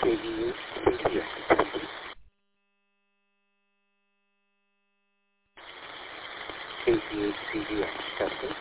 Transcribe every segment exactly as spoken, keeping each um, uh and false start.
K V H C D X testing. K V H C D X testing.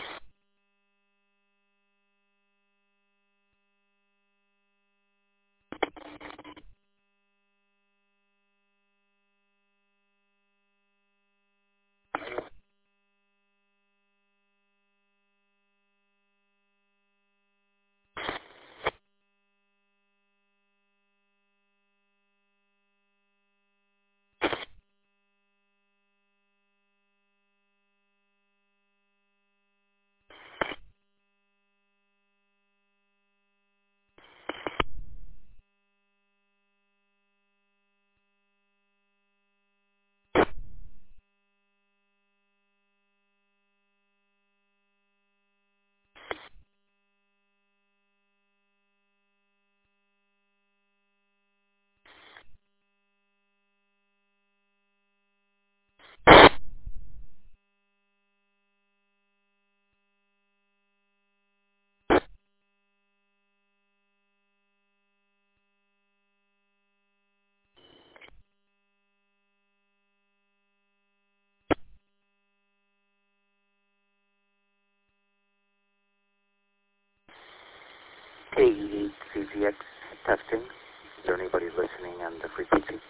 K E H C D X testing. Is there anybody listening on the frequency?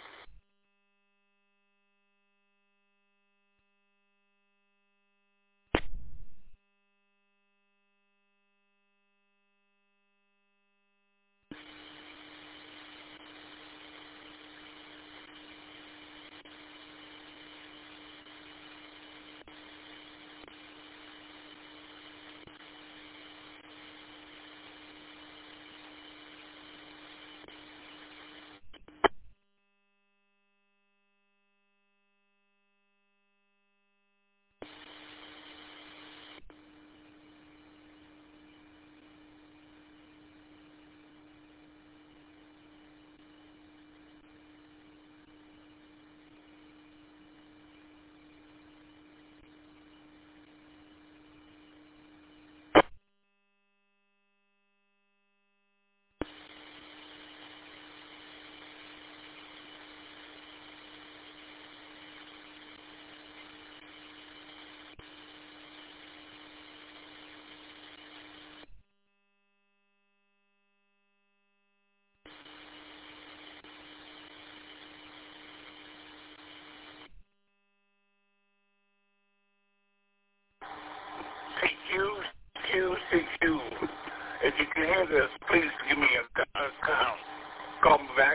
C Q, Q, C Q. If you can hear this, please give me a, a call. Call me back.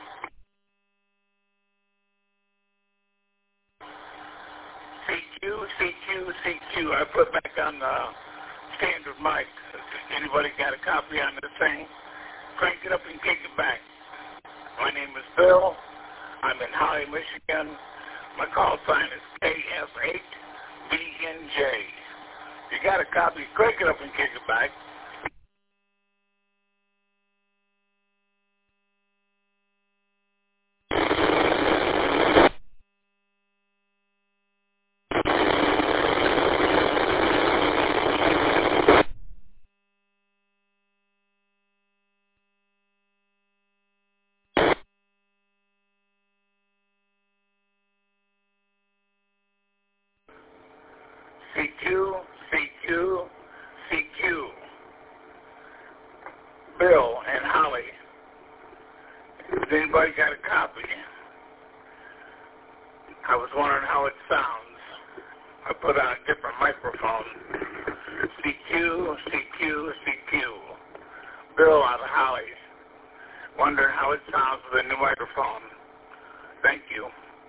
C Q, C Q, C Q. I put back on the standard mic. Anybody got a copy on this thing? Crank it up and kick it back. My name is Bill. I'm in Holly, Michigan. My call sign is K F eight B N J. You got a copy, crank it up and kick it back. C Q, C Q, C Q. Bill and Holly. Has anybody got a copy? I was wondering how it sounds. I put on a different microphone. C Q, C Q, C Q. Bill out of Holly. Wondering how it sounds with a new microphone. Thank you.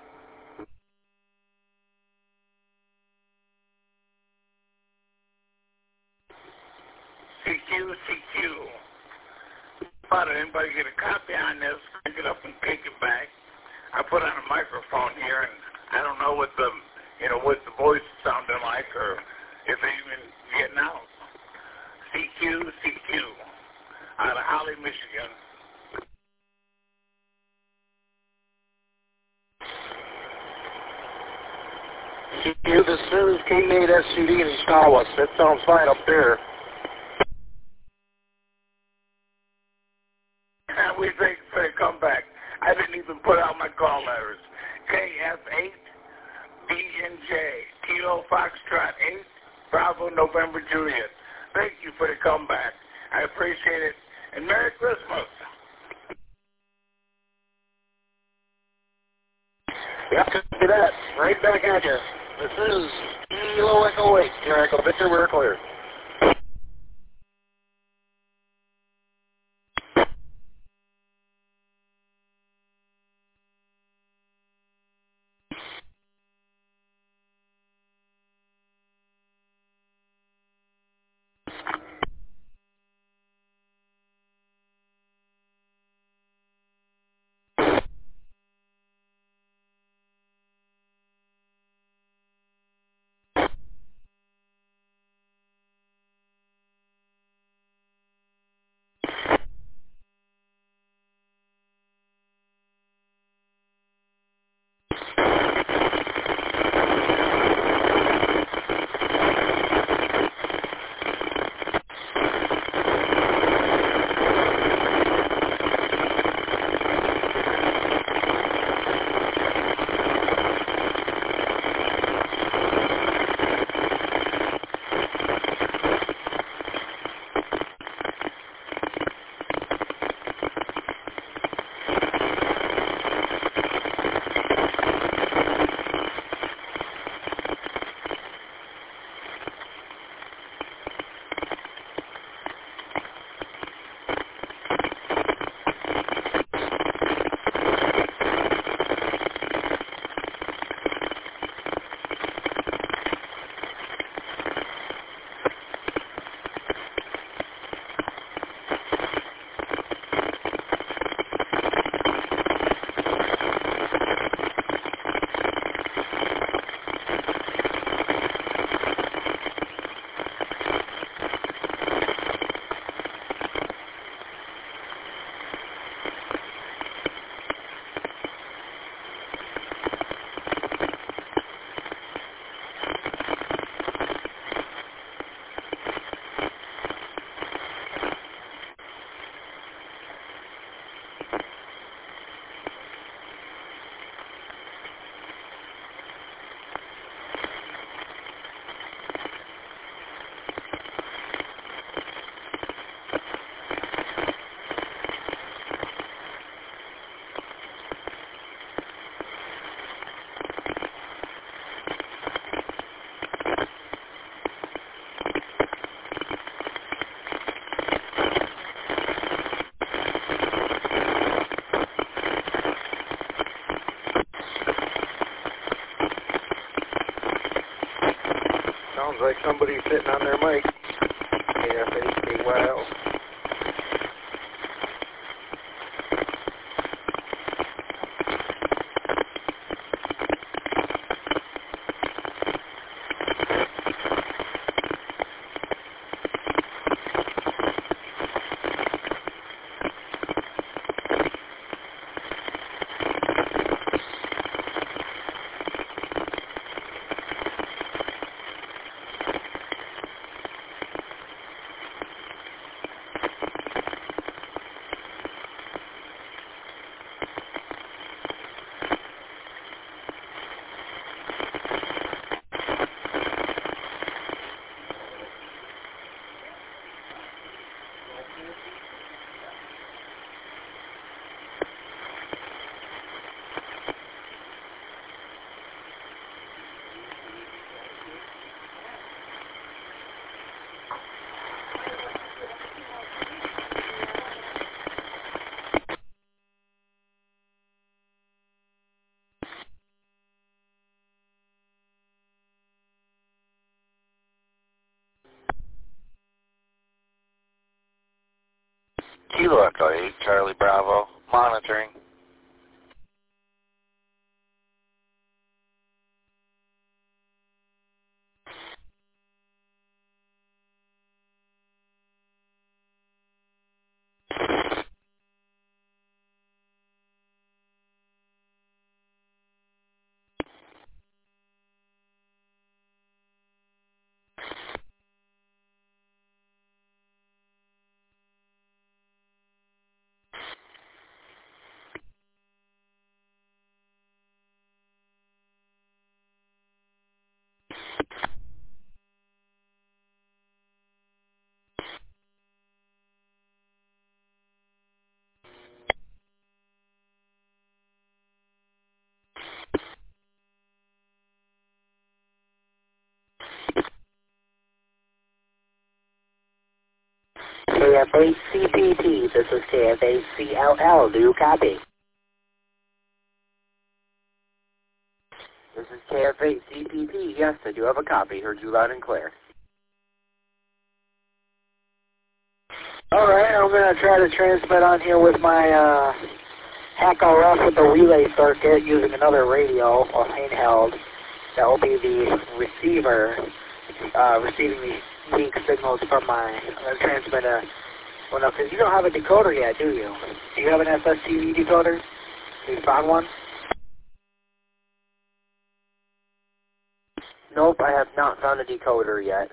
C Q, C Q. How did anybody get a copy on this? Pick it up and kick it back. I put on a microphone here, and I don't know what the, you know, what the voice is sounding like, or if they even getting out. C Q, C Q. Out of Holly, Michigan. C Q, this is K eight S C D in Estawas. That sounds fine up there. And we think they come I didn't even put out my call letters. K F eight, B N J, Kilo Foxtrot eight, Bravo November Juliet. Thank you for the comeback. I appreciate it. And Merry Christmas. Yeah, copy that. Right back at you. This is Kilo Echo eight. Here, Echo Victor, we're clear. Sounds like somebody's sitting on their mic. K F eight A Y L. Kilo Echo eight, Charlie Bravo, monitoring. K F H C P P, this is K F H C L L, do you copy? This is K F H C P P, yes, I do have a copy, heard you loud and clear. Alright, I'm going to try to transmit on here with my uh, Hack R F with the relay circuit using another radio or handheld. That will be the receiver uh, receiving the weak signals from my, I'm going to transmit a, well no, because you don't have a decoder yet, do you? Do you have an S S T V decoder? You found one? Nope, I have not found a decoder yet.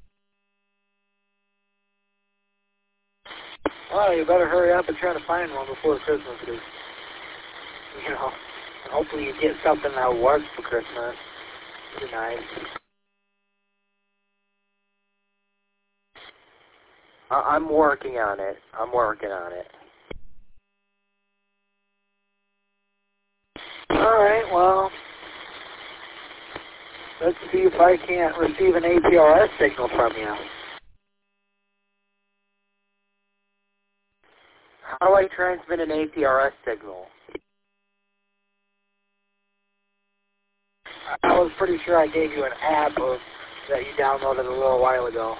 Well, you better hurry up and try to find one before Christmas, because, you know, hopefully you get something that works for Christmas. It'd be nice. I'm working on it. I'm working on it. Alright, well, let's see if I can't receive an A P R S signal from you. How do I transmit an A P R S signal? I was pretty sure I gave you an app of, that you downloaded a little while ago.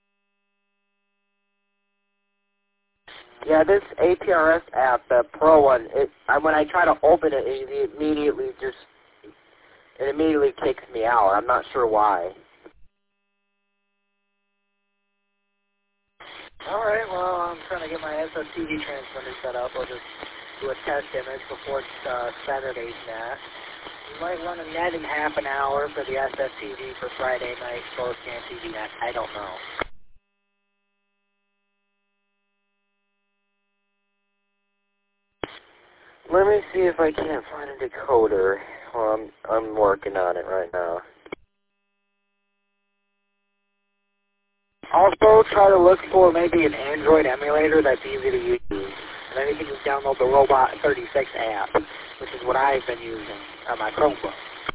Yeah, this A P R S app, the Pro one, it, I, when I try to open it, it immediately just, it immediately kicks me out. I'm not sure why. Alright, well, I'm trying to get my S S T V transmitter set up. I'll just do a test image before uh, Saturday's net. You might run a net in half an hour for the S S T V for Friday night, Solar Scan T V net. I don't know. Let me see if I can't find a decoder. Well, I'm, I'm working on it right now. Also, try to look for maybe an Android emulator that's easy to use. And then you can just download the Robot thirty-six app, which is what I've been using on my Chromebook.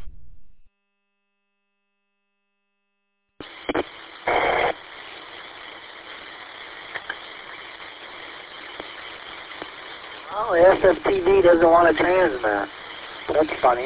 Oh, the S S T V doesn't want to transmit. That's funny.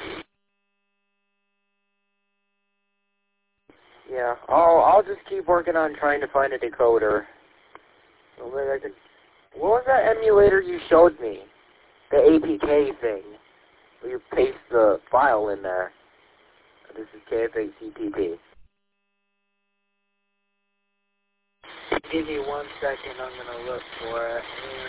Yeah, I'll, I'll just keep working on trying to find a decoder. So maybe I can, what was that emulator you showed me? The A P K thing. Where you paste the file in there. This is K F H C P P. Give me one second, I'm going to look for it.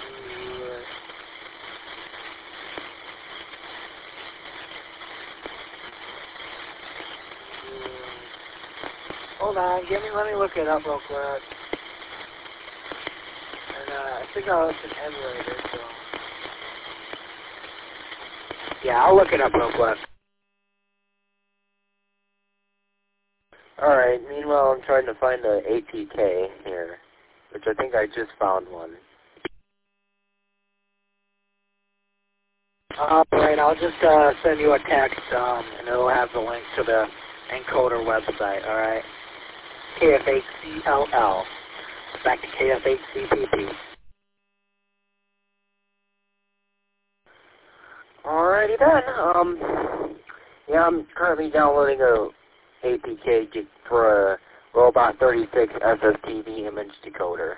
Hold on, give me, let me look it up real quick. And uh, I think I'll have an emulator, so. Yeah, I'll look it up real quick. Alright, meanwhile I'm trying to find the A P K here, which I think I just found one. Alright, I'll just uh, send you a text, um, and it'll have the link to the encoder website, alright? K F H C L L. Back to K F H C P P. Alrighty then, um, yeah, I'm currently downloading a A P K for a Robot thirty-six S S T V image decoder.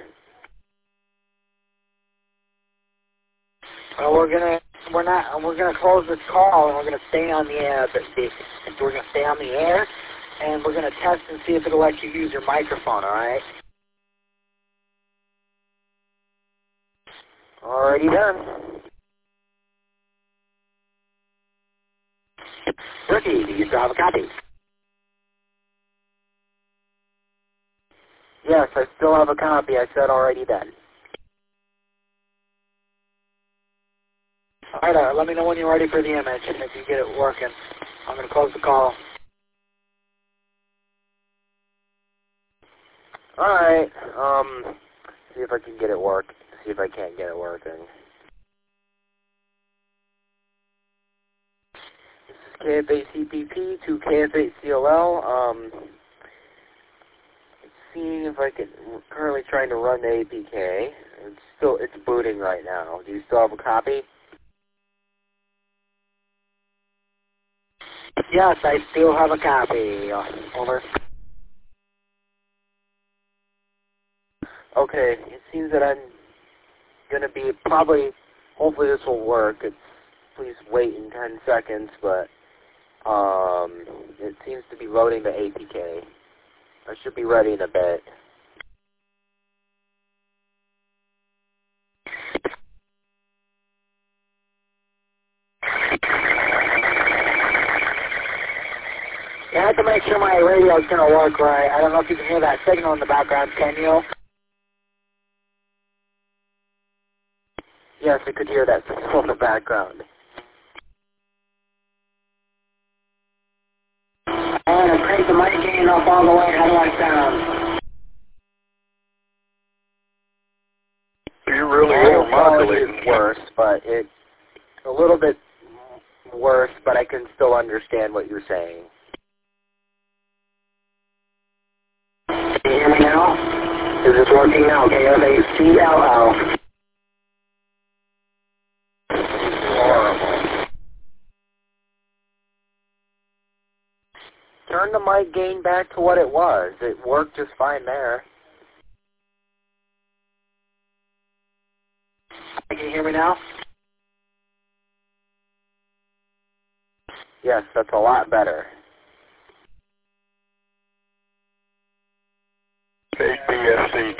Well, we're gonna we're not we're gonna close this call and we're gonna stay on the air. But the, we're gonna stay on the air and we're gonna test and see if it'll let you use your microphone. All right. Alrighty then. Ricky, do you still have a copy? Yes, I still have a copy. I said already then. All right, uh, let me know when you're ready for the image if you get it working. I'm gonna close the call. Alright, um, see if I can get it work. See if I can't get it working. This is K F eight C P P to K F eight C L L. Um, seeing if I can, we're currently trying to run the A P K. It's still, it's booting right now. Do you still have a copy? Yes, I still have a copy. Over. Okay, it seems that I'm going to be probably, hopefully this will work. It's, please wait in ten seconds, but um, it seems to be loading the A P K. I should be ready in a bit. I have to make sure my radio is going to work right. I don't know if you can hear that signal in the background, can you? Yes, I could hear that signal in the background. And I crank the mic gain up all the way. How do I sound? You really The audio are quality modulating. is worse, but it's a little bit worse, but I can still understand what you're saying. Can you hear me now? Is this working now? K F eight C L L. Horrible. Turn the mic gain back to what it was. It worked just fine there. Can you hear me now? Yes, that's a lot better. A P S C.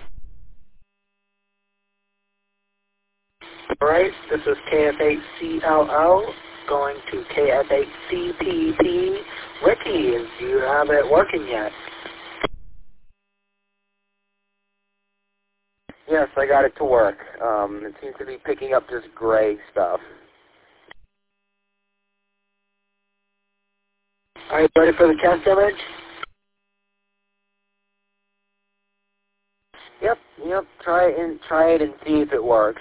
Alright, this is K F eight C L L going to K F eight C P P. Ricky, do you have it working yet? Yes, I got it to work. Um, it seems to be picking up just gray stuff. Are you ready for the test image? Yep, yep. Try it and try it and see if it works.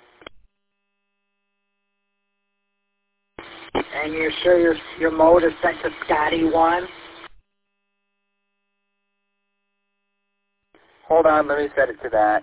And you're sure your your mode is set to Scotty one? Hold on, let me set it to that.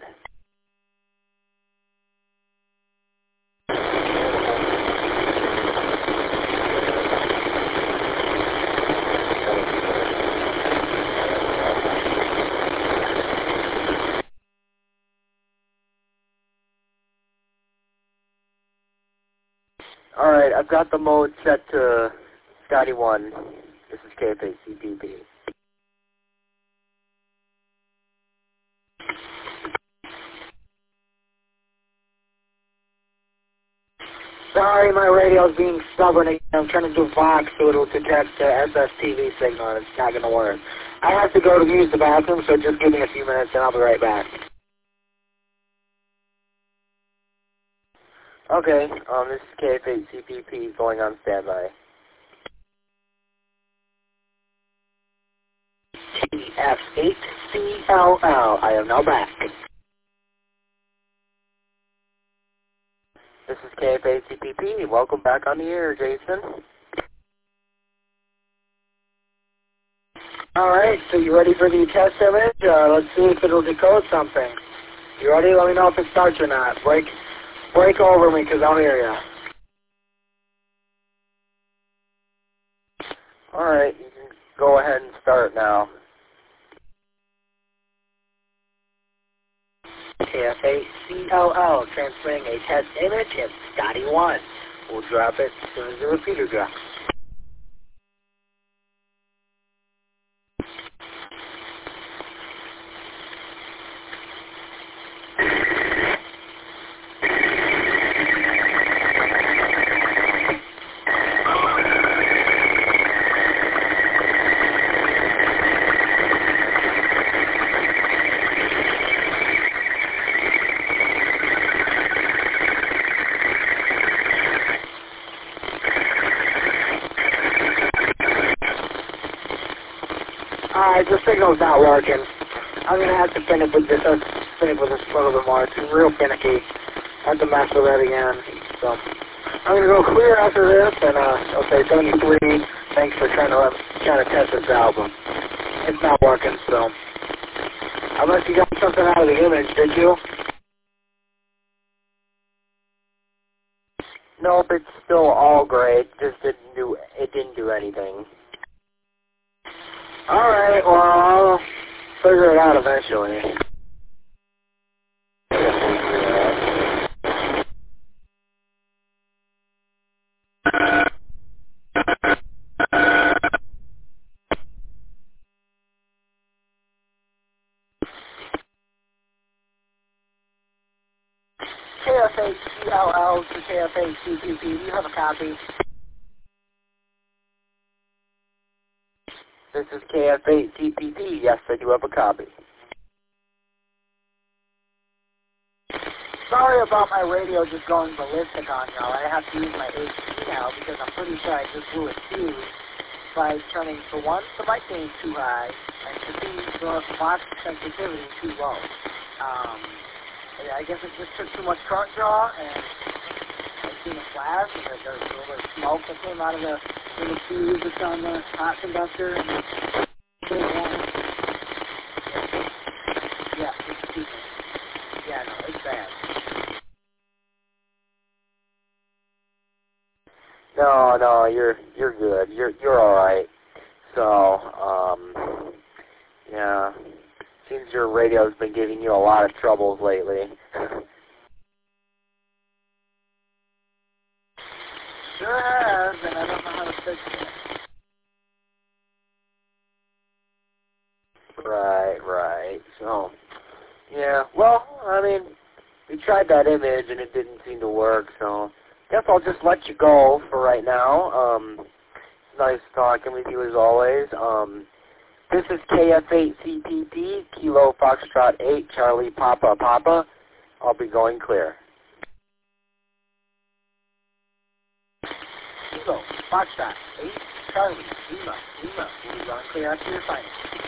Alright, I've got the mode set to Scotty one. This is K F eight C P P. Sorry, my radio's being stubborn again. I'm trying to do Vox so it'll detect the S S T V signal and it's not going to work. I have to go to use the bathroom, so just give me a few minutes and I'll be right back. Okay, um, this is K F eight C P P going on standby. K F eight C L L. I am now back. This is K F eight C P P. Welcome back on the air, Jason. Alright, so you ready for the test image? Uh, let's see if it'll decode something. You ready? Let me know if it starts or not. Break, break over me because I'll hear you. Alright, you can go ahead and start now. K F eight C L L transmitting a test image in Scotty one. We'll drop it as soon as the repeater drops. Alright, the signal's not working. I'm going to have to finish with this, uh, finish with this a little bit more. It's real finicky. I have to mess with that again. So I'm going to go clear after this, and uh, I'll say seventy-three. Thanks for trying to let, trying to test this album. It's not working, so. Unless you got something out of the image, did you? Nope, it's still all great. Just didn't do it didn't do anything. All right, well, I'll figure it out eventually. K F H C L L to K F H C P P. Do you have a copy? This is K F eight C P P. Yes, I do have a copy. Sorry about my radio just going ballistic on y'all. I have to use my H D now because I'm pretty sure I just blew a fuse by turning, for one, the mic gain too high, and for two, the box sensitivity too low. Um, yeah, I guess it just took too much current draw, and I seen a flash, and there was a little bit of smoke that came out of the little fuse that's on the hot conductor. And yeah, excuse me. Yeah, no, it's bad. No, no, you're you're good. You're you're all right. So, um, yeah, seems your radio's been giving you a lot of troubles lately. Sure has, and I don't know how to fix it. Right, right. So, yeah. Well, I mean, we tried that image and it didn't seem to work. So, guess I'll just let you go for right now. Um, it's nice talking with you as always. Um, this is K F eight C P P, Kilo Foxtrot eight, Charlie Papa Papa. I'll be going clear. Kilo Foxtrot eight, Charlie Lima Lima. We'll be going clear after your final.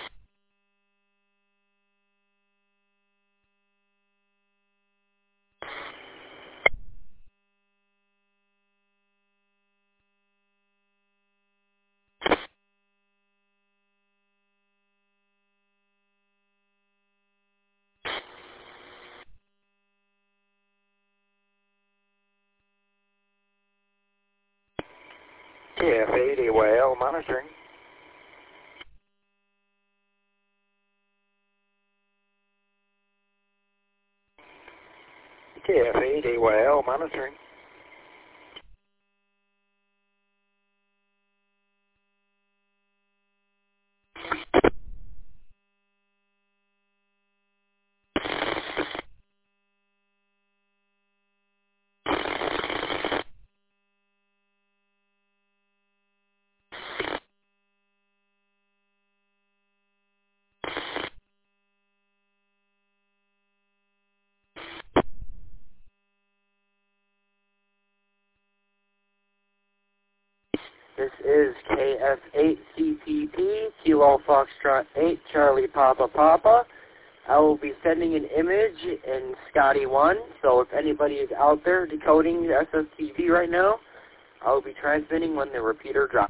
K F eight A Y L monitoring. K F eight A Y L monitoring. This is K F eight C P P, Kilo Foxtrot eight, Charlie Papa Papa. I will be sending an image in Scotty one, so if anybody is out there decoding the S S T V right now, I will be transmitting when the repeater drops.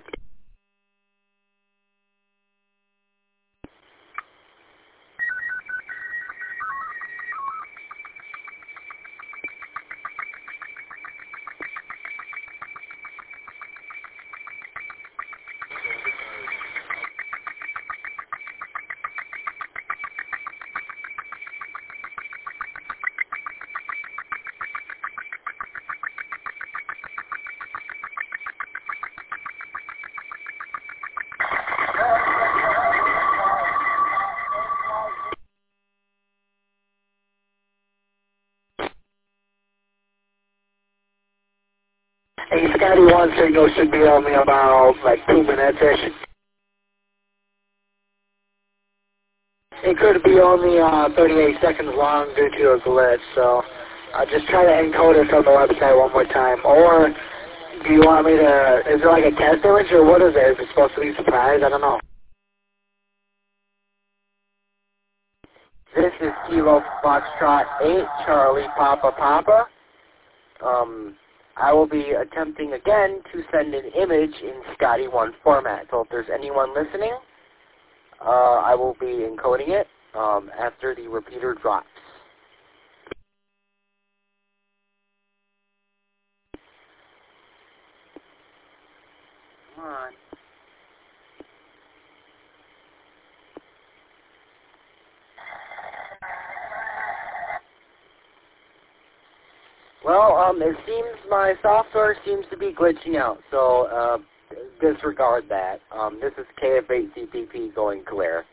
Hey, Scotty one signal should be on me about like two minutes-ish. It could be only uh, thirty-eight seconds long due to a glitch, so I'll just try to encode it from the website one more time. Or do you want me to, is it like a test image or what is it? Is it supposed to be a surprise? I don't know. This is Kilo Foxtrot eight, Charlie Papa Papa. Um, I will be attempting again to send an image in Scotty one format. So if there's anyone listening, uh, I will be encoding it um, after the repeater drops. Come on. Well, um, it seems my software seems to be glitching out, so uh, disregard that. Um, this is K F eight C P P going clear.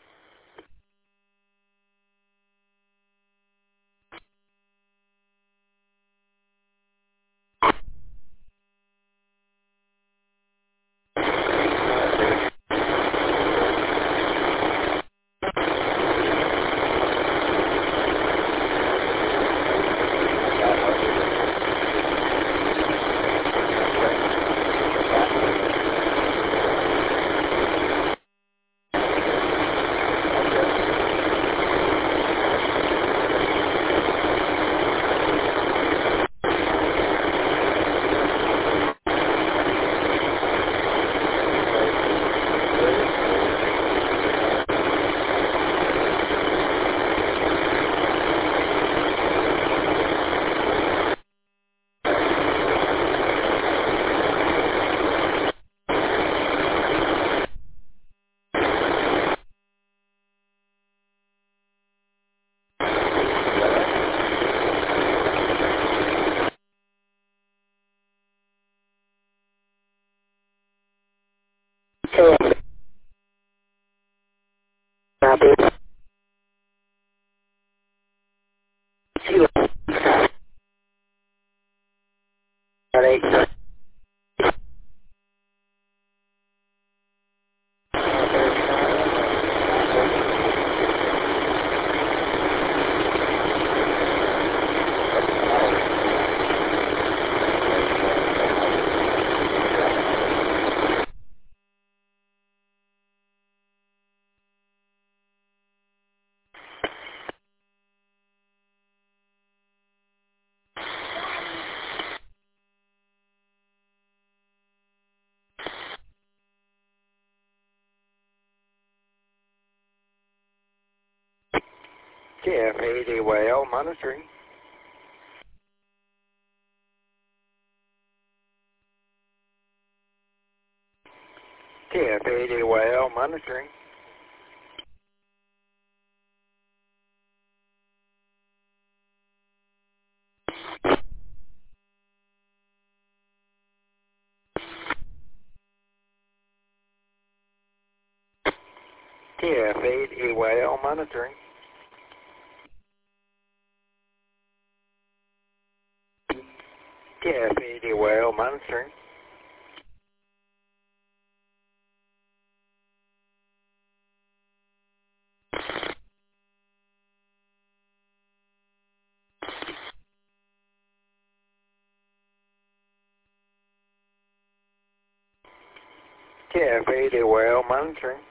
K F eight A Y L monitoring. K F eight A Y L monitoring. K F eight A Y L monitoring. K F eight A Y L monitoring. K F eight A Y L monitoring.